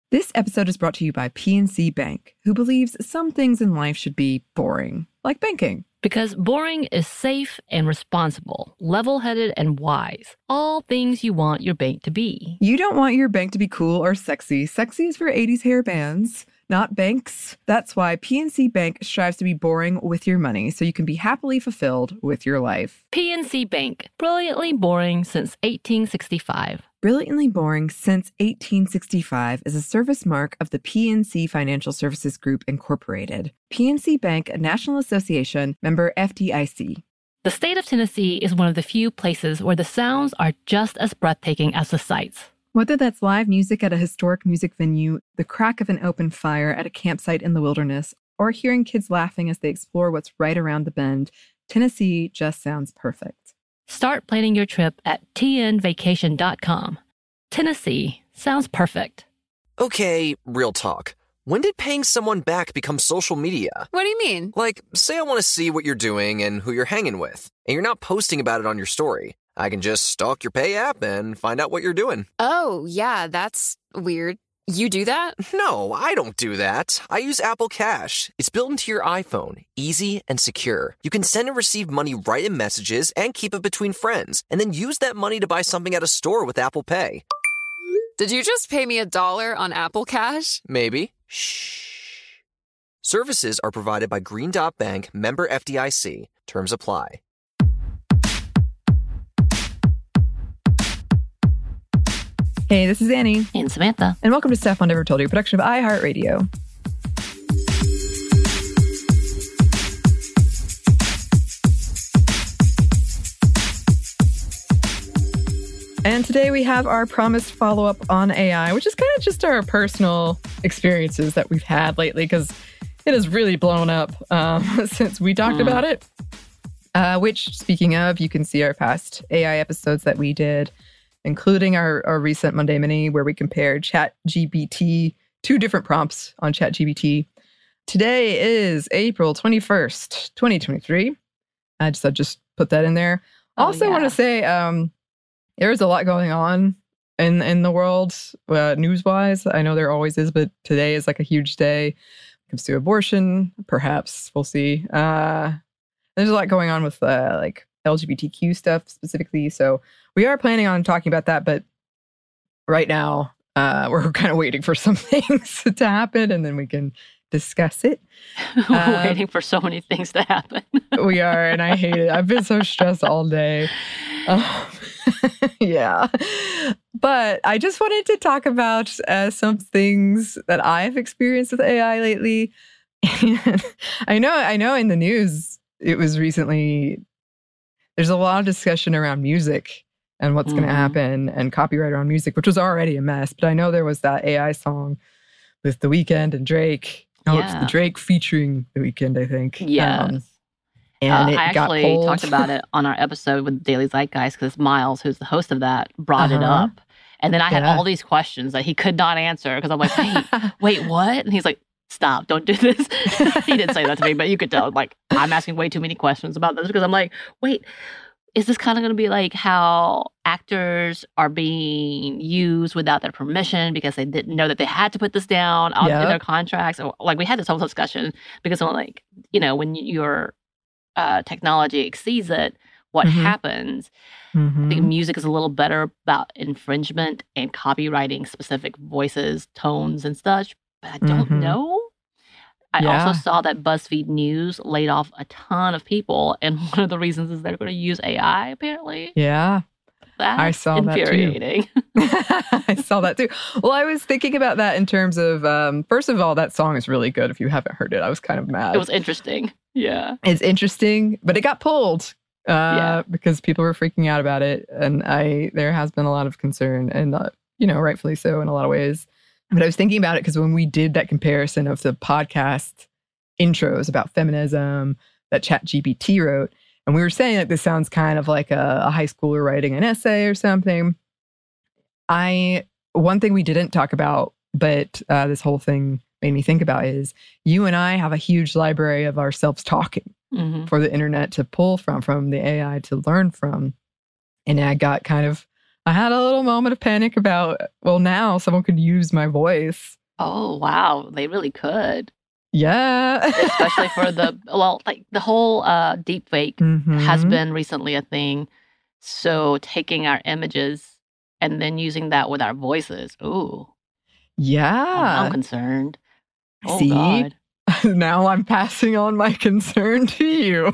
This episode is brought to you by PNC Bank, who believes some things in life should be boring, like banking. Because boring is safe and responsible, level-headed and wise. All things you want your bank to be. You don't want your bank to be cool or sexy. Sexy is for 80s hair bands, not banks. That's why PNC Bank strives to be boring with your money so you can be happily fulfilled with your life. PNC Bank, brilliantly boring since 1865. Brilliantly Boring Since 1865 is a service mark of the PNC Financial Services Group, Incorporated. PNC Bank, a National Association, member FDIC. The state of Tennessee is one of the few places where the sounds are just as breathtaking as the sights. Whether that's live music at a historic music venue, the crack of an open fire at a campsite in the wilderness, or hearing kids laughing as they explore what's right around the bend, Tennessee just sounds perfect. Start planning your trip at tnvacation.com. Tennessee sounds perfect. Okay, real talk. When did paying someone back become social media? What do you mean? Like, say I want to see what you're doing and who you're hanging with, and you're not posting about it on your story. I can just stalk your Pay app and find out what you're doing. Oh, yeah, that's weird. You do that? No, I don't do that. I use Apple Cash. It's built into your iPhone, easy and secure. You can send and receive money right in Messages and keep it between friends, and then use that money to buy something at a store with Apple Pay. Did you just pay me $1 on Apple Cash? Maybe. Shh. Services are provided by Green Dot Bank, member FDIC. Terms apply. Hey, this is Annie. And Samantha. And welcome to Stuff Mom Never Told You, a production of iHeartRadio. And today we have our promised follow-up on AI, which is kind of just our personal experiences that we've had lately, because it has really blown up since we talked about it. Which, speaking of, you can see our past AI episodes that we did, including our recent Monday Mini, where we compared ChatGPT, 2 different prompts on ChatGPT. Today is April 21st, 2023. I just put that in there. Also, want to say there's a lot going on in the world, news-wise. I know there always is, but today is like a huge day. When it comes to abortion, perhaps. We'll see. There's a lot going on with like LGBTQ stuff specifically, so we are planning on talking about that, but right now we're kind of waiting for some things to happen, and then we can discuss it. We're waiting for so many things to happen. We are, and I hate it. I've been so stressed all day. Yeah. But I just wanted to talk about some things that I've experienced with AI lately. And I know in the news, it was recently, there's a lot of discussion around music and what's going to happen and copyright around music, which was already a mess. But I know there was that AI song with The Weeknd and Drake. Oh, it's the Drake featuring The Weeknd, I think. Yes. And it I got actually pulled. talked about it on our episode with Daily Zeitgeist because Miles, who's the host of that, brought it up. And then I had all these questions that he could not answer because I'm like, wait, what? And he's like, stop, don't do this. He didn't say that to me, but you could tell, like, I'm asking way too many questions about this because I'm like, wait, is this kind of going to be like how actors are being used without their permission because they didn't know that they had to put this down in their contracts? Or, like, we had this whole discussion because I'm like, when your technology exceeds it, what happens? I think music is a little better about infringement and copywriting specific voices, tones, and such, but I don't know. I also saw that BuzzFeed News laid off a ton of people, and one of the reasons is they're going to use AI, apparently. Yeah. That's I saw infuriating. That too. I saw that too. Well, I was thinking about that in terms of, first of all, that song is really good. If you haven't heard it, I was kind of mad. It was interesting. Yeah. It's interesting, but it got pulled because people were freaking out about it. And there has been a lot of concern and, rightfully so in a lot of ways. But I was thinking about it because when we did that comparison of the podcast intros about feminism that ChatGPT wrote, and we were saying that this sounds kind of like a high schooler writing an essay or something. One thing we didn't talk about, but this whole thing made me think about is you and I have a huge library of ourselves talking for the internet to pull from the AI to learn from. And I got kind of I had a little moment of panic about, well, now someone could use my voice. Oh, wow. They really could. Yeah. Especially for the whole deep fake has been recently a thing. So taking our images and then using that with our voices. Ooh. Yeah. I'm concerned. Oh, See? God. Now I'm passing on my concern to you.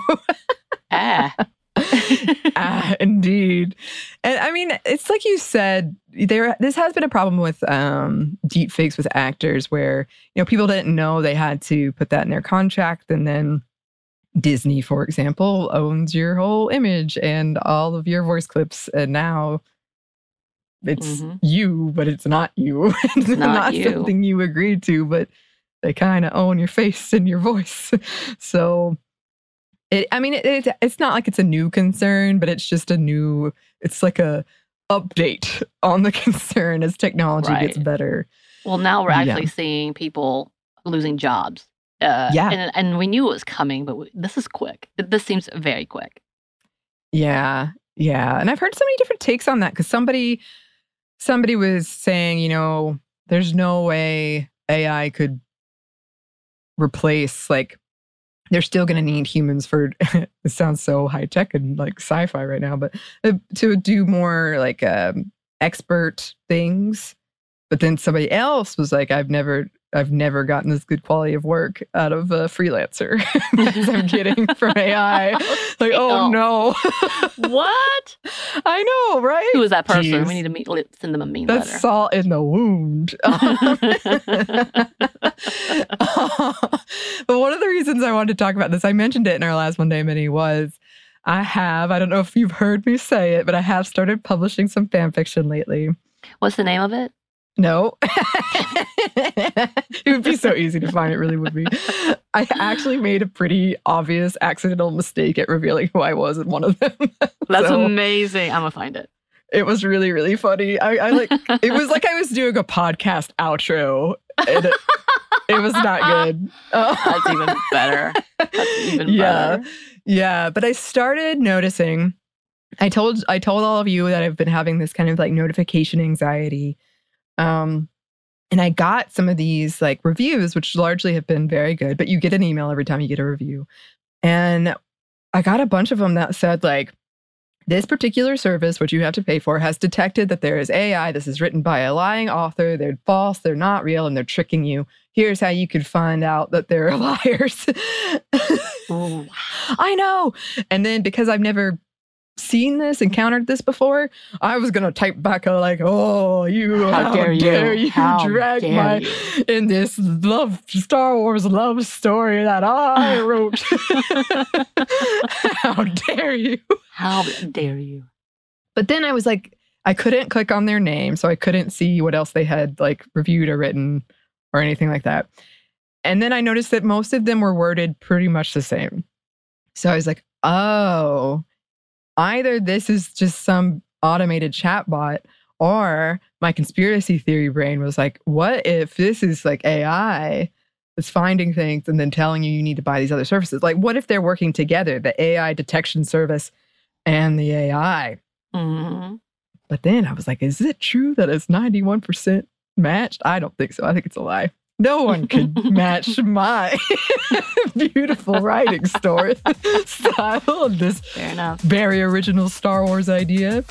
Indeed. And I mean, it's like you said, this has been a problem with deep fakes with actors where, people didn't know they had to put that in their contract. And then Disney, for example, owns your whole image and all of your voice clips. And now it's you, but it's not you. It's not you. Something you agreed to, but they kind of own your face and your voice. So it's not like it's a new concern, but it's just it's like a update on the concern as technology gets better. Well, now we're actually seeing people losing jobs. And we knew it was coming, but this is quick. This seems very quick. Yeah. And I've heard so many different takes on that because somebody was saying, there's no way AI could replace, they're still going to need humans for, it sounds so high tech and like sci-fi right now, but to do more expert things. But then somebody else was like, I've never gotten this good quality of work out of a freelancer as I'm getting from AI. Oh no. What? I know, right? Who is that person? Jeez. We need to send them a meme That's letter. salt in the wound. But one of the reasons I wanted to talk about this, I mentioned it in our last One Day Mini, was I don't know if you've heard me say it, but I have started publishing some fan fiction lately. What's the name of it? No. It would be so easy to find. It really would be. I actually made a pretty obvious accidental mistake at revealing who I was in one of them. That's amazing. I'm going to find it. It was really, really funny. It was like I was doing a podcast outro. And it was not good. That's even better. Better. Yeah. But I started noticing, I told all of you that I've been having this kind of notification anxiety. And I got some of these reviews, which largely have been very good, but you get an email every time you get a review. And I got a bunch of them that said this particular service, which you have to pay for, has detected that there is AI. This is written by a lying author. They're false. They're not real. And they're tricking you. Here's how you could find out that they're liars. Ooh. I know. And then because I've never encountered this before, I was gonna type back how dare you drag in this Star Wars love story that I wrote. How dare you? But then I was I couldn't click on their name, so I couldn't see what else they had reviewed or written or anything like that. And then I noticed that most of them were worded pretty much the same. So I was like, oh, either this is just some automated chatbot, or my conspiracy theory brain was what if this is AI that's finding things and then telling you need to buy these other services? What if they're working together, the AI detection service and the AI? Mm-hmm. But then I was is it true that it's 91% matched? I don't think so. I think it's a lie. No one could match my beautiful writing style of this Fair enough. very original Star Wars idea.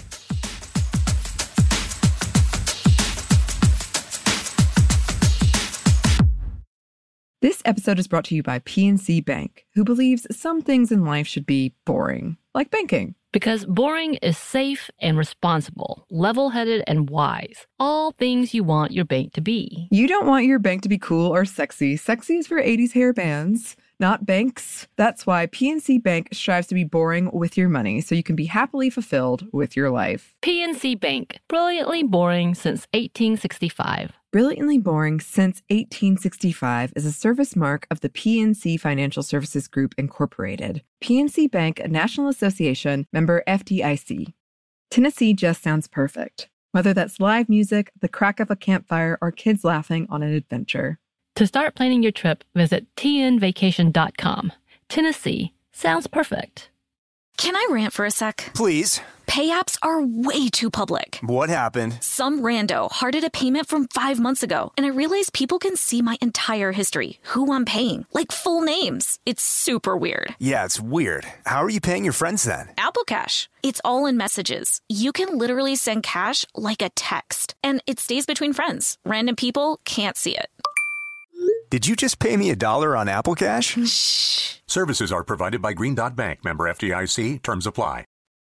This episode is brought to you by PNC Bank, who believes some things in life should be boring, like banking. Because boring is safe and responsible, level-headed and wise. All things you want your bank to be. You don't want your bank to be cool or sexy. Sexy is for 80s hair bands, not banks. That's why PNC Bank strives to be boring with your money so you can be happily fulfilled with your life. PNC Bank, brilliantly boring since 1865. Brilliantly Boring Since 1865 is a service mark of the PNC Financial Services Group, Incorporated. PNC Bank, a National Association, member FDIC. Tennessee just sounds perfect. Whether that's live music, the crack of a campfire, or kids laughing on an adventure. To start planning your trip, visit tnvacation.com. Tennessee sounds perfect. Can I rant for a sec? Please. Pay apps are way too public. What happened? Some rando hearted a payment from 5 months ago, and I realized people can see my entire history, who I'm paying, like full names. It's super weird. Yeah, it's weird. How are you paying your friends then? Apple Cash. It's all in messages. You can literally send cash like a text, and it stays between friends. Random people can't see it. Did you just pay me $1 on Apple Cash? Shh. Services are provided by Green Dot Bank. Member FDIC. Terms apply.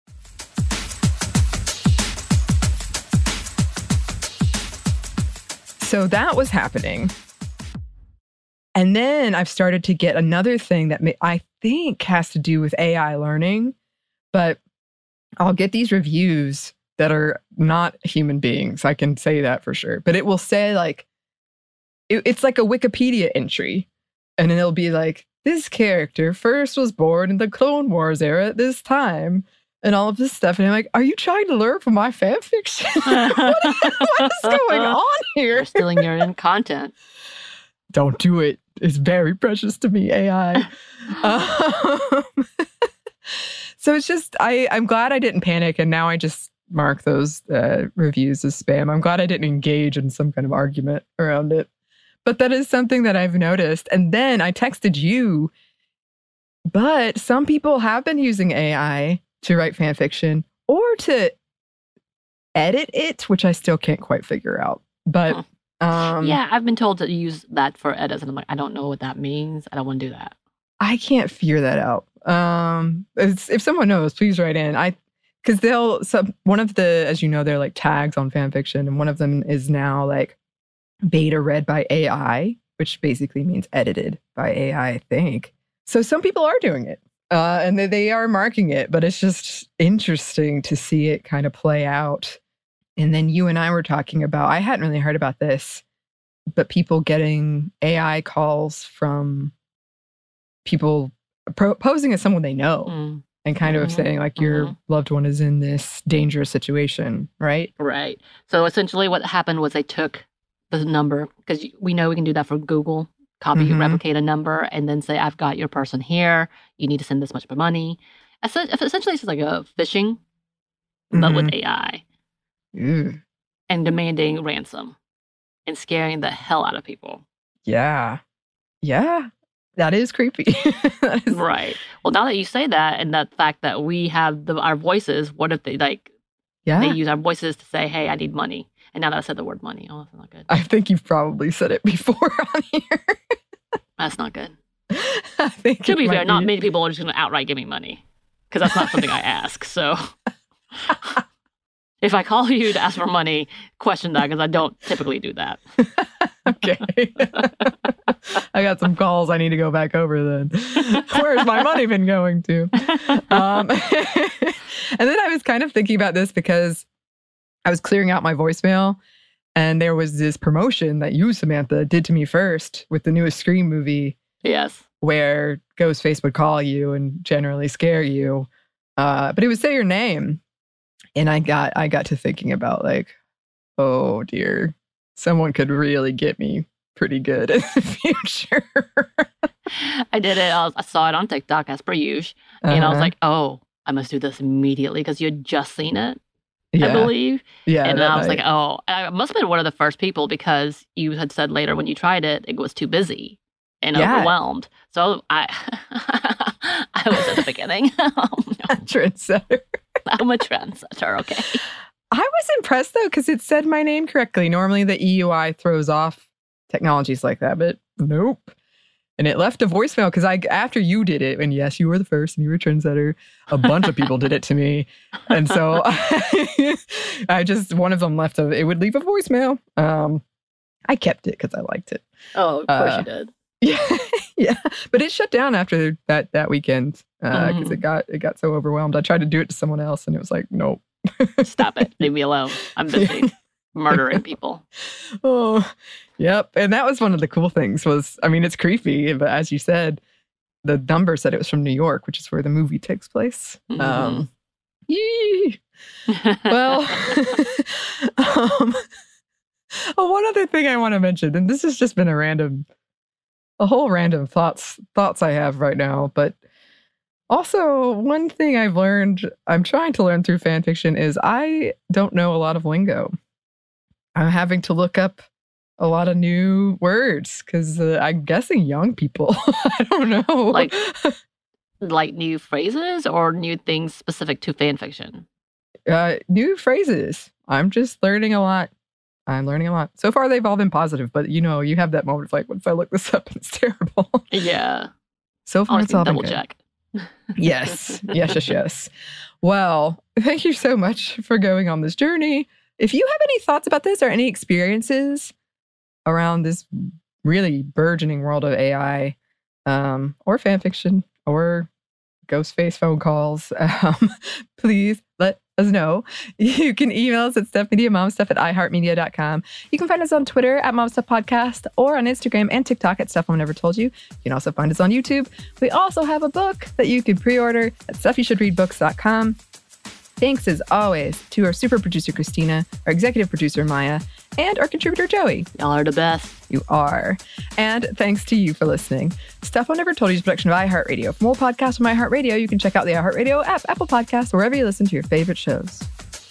So that was happening. And then I've started to get another thing that I think has to do with AI learning, but I'll get these reviews that are not human beings. I can say that for sure. But it will say like, it's like a Wikipedia entry. And then it'll be like, this character first was born in the Clone Wars era at this time. And all of this stuff. And I'm like, are you trying to learn from my fan fiction? what is going on here? You're stealing your own content. Don't do it. It's very precious to me, AI. So it's just, I'm glad I didn't panic. And now I just mark those reviews as spam. I'm glad I didn't engage in some kind of argument around it. But that is something that I've noticed. And then I texted you, but some people have been using AI to write fan fiction or to edit it, which I still can't quite figure out. But yeah, I've been told to use that for edits, and I'm like, I don't know what that means. I don't want to do that. I can't figure that out. If someone knows, please write in. Because one of the, as you know, they're like tags on fan fiction, and one of them is now like beta read by AI, which basically means edited by AI, I think. So some people are doing it. And they are marking it, but it's just interesting to see it kind of play out. And then you and I were talking about, I hadn't really heard about this, but people getting AI calls from people posing as someone they know and kind of saying like your loved one is in this dangerous situation, right? Right. So essentially what happened was they took the number, because we know we can do that for Google. Copy, replicate a number, and then say, I've got your person here. You need to send this much money. Essentially, it's like a phishing, but with AI. And demanding ransom and scaring the hell out of people. Yeah. Yeah. That is creepy. Right. Well, now that you say that, and that fact that we have our voices, what if they they use our voices to say, hey, I need money. And now that I said the word money, oh, that's not good. I think you've probably said it before on here. That's not good. I think to be fair, not many people are just going to outright give me money, because that's not something I ask. So if I call you to ask for money, question that, because I don't typically do that. Okay. I got some calls I need to go back over then. Where's my money been going to? And then I was kind of thinking about this because I was clearing out my voicemail, and there was this promotion that you, Samantha, did to me first with the newest Scream movie. Yes. Where Ghostface would call you and generally scare you. But it would say your name. And I got to thinking about like, oh dear, someone could really get me pretty good in the future. I did it. I saw it on TikTok as per usual. And I was like, oh, I must do this immediately, because you had just seen it. I believe. Yeah. And I was like, oh, I must have been one of the first people, because you had said later when you tried it, it was too busy and overwhelmed. So I was at the beginning. Oh, no. Trendsetter. I'm a trendsetter, okay. I was impressed, though, because it said my name correctly. Normally the EUI throws off technologies like that, but nope. And it left a voicemail because after you did it, and yes, you were the first and you were a trendsetter, a bunch of people did it to me. And so one of them it would leave a voicemail. I kept it because I liked it. Oh, of course you did. Yeah. Yeah. But it shut down after that weekend because it got so overwhelmed. I tried to do it to someone else and it was like, nope. Stop it. Leave me alone. I'm busy murdering people. Oh, yep. And that was one of the cool things it's creepy, but as you said, the number said it was from New York, which is where the movie takes place. Well, one other thing I want to mention, and this has just been a whole random thoughts I have right now, but Also, one thing I've learned, I'm trying to learn through fan fiction, is I don't know a lot of lingo. I'm having to look up a lot of new words because I'm guessing young people. I don't know. Like new phrases or new things specific to fan fiction? New phrases. I'm just learning a lot. I'm learning a lot. So far, they've all been positive, but you have that moment of like, what if I look this up and it's terrible? Yeah. So far, it's all been double good. check. Yes. Yes. Well, thank you so much for going on this journey. If you have any thoughts about this or any experiences around this really burgeoning world of AI, or fan fiction, or ghost face phone calls, please let us know. You can email us at stuffmediamomstuff@iheartmedia.com. You can find us on Twitter at momstuffpodcast or on Instagram and TikTok at Stuff Mom Never Told You. You can also find us on YouTube. We also have a book that you can pre-order at stuffyoushouldreadbooks.com. Thanks, as always, to our super producer, Christina, our executive producer, Maya, and our contributor, Joey. Y'all are the best. You are. And thanks to you for listening. Stuff I Never Told You is a production of iHeartRadio. For more podcasts from iHeartRadio, you can check out the iHeartRadio app, Apple Podcasts, or wherever you listen to your favorite shows.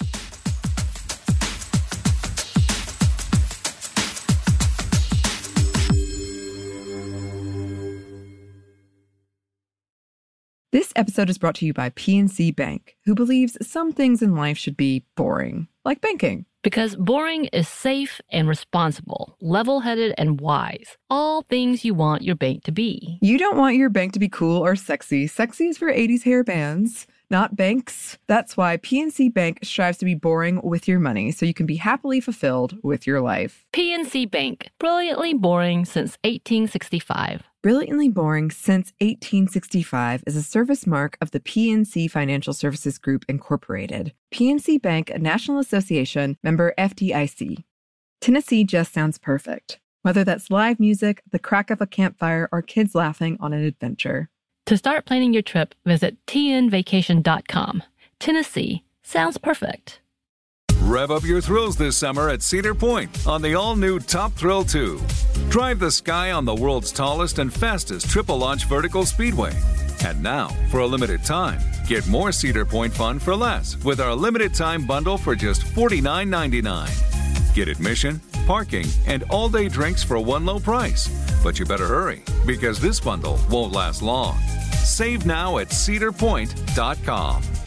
This episode is brought to you by PNC Bank, who believes some things in life should be boring, like banking. Because boring is safe and responsible, level-headed and wise. All things you want your bank to be. You don't want your bank to be cool or sexy. Sexy is for 80s hair bands, not banks. That's why PNC Bank strives to be boring with your money so you can be happily fulfilled with your life. PNC Bank, brilliantly boring since 1865. Brilliantly Boring Since 1865 is a service mark of the PNC Financial Services Group, Incorporated. PNC Bank, a National Association, member FDIC. Tennessee just sounds perfect. Whether that's live music, the crack of a campfire, or kids laughing on an adventure. To start planning your trip, visit tnvacation.com. Tennessee sounds perfect. Rev up your thrills this summer at Cedar Point on the all-new Top Thrill 2. Drive the sky on the world's tallest and fastest triple-launch vertical speedway. And now, for a limited time, get more Cedar Point fun for less with our limited-time bundle for just $49.99. Get admission, parking, and all-day drinks for one low price. But you better hurry, because this bundle won't last long. Save now at cedarpoint.com.